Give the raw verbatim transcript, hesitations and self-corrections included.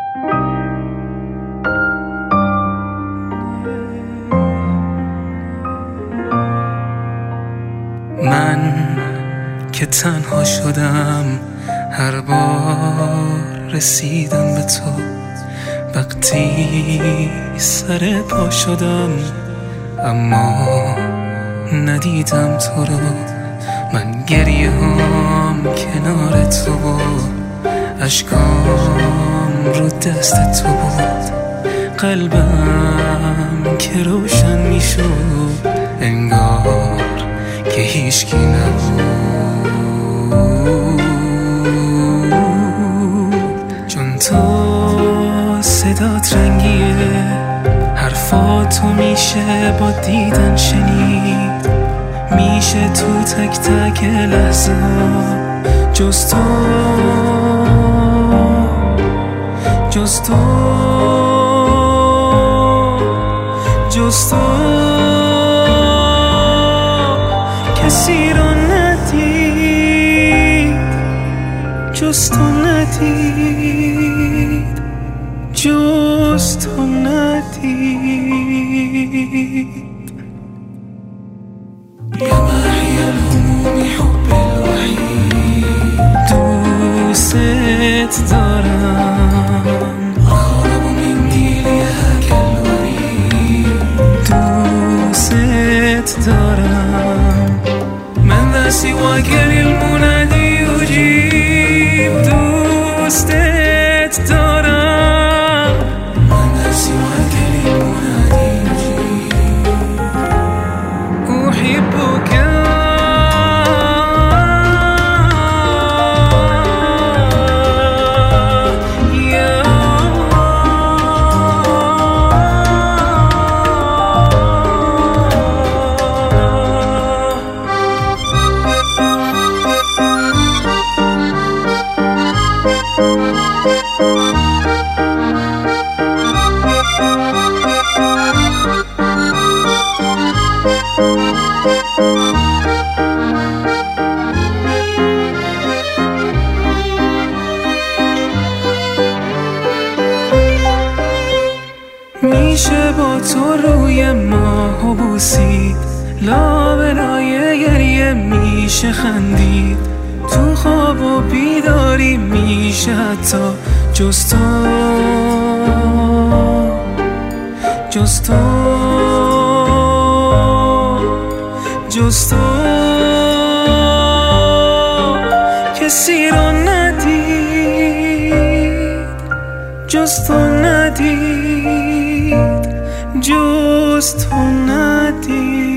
من که تنها شدم هر بار رسیدم به تو، وقتی سر پا شدم اما ندیدم تو رو. من گریه هم کنار تو بود، اشکام رو دست تو بود، قلبم که روشن می شد انگار که هیچکی نبود. چون تو صدات رنگیه، حرفاتو میشه با دیدن شنید، میشه تو تک تک لحظه ها جز تو، جز تو، جز تو کسی رو ندید، جز تو ندید، جز تو ندید. يا محي الهموم حب الوحيد، دوست دارم، أقرب مني ليهاك الوريد، دوست دارم. من ذا سواك للمنادي يجيب، دوست دارم. من ذا سواك للمنادي يجيب، أحبك میشه با تو روی ماهو بوسید، لابلای گریه میشه خندید، تو خواب و بیداری میشه حتی جز تو، جز تو، جز تو کسی رو ندید، جز تو ندید، جز تو ندید.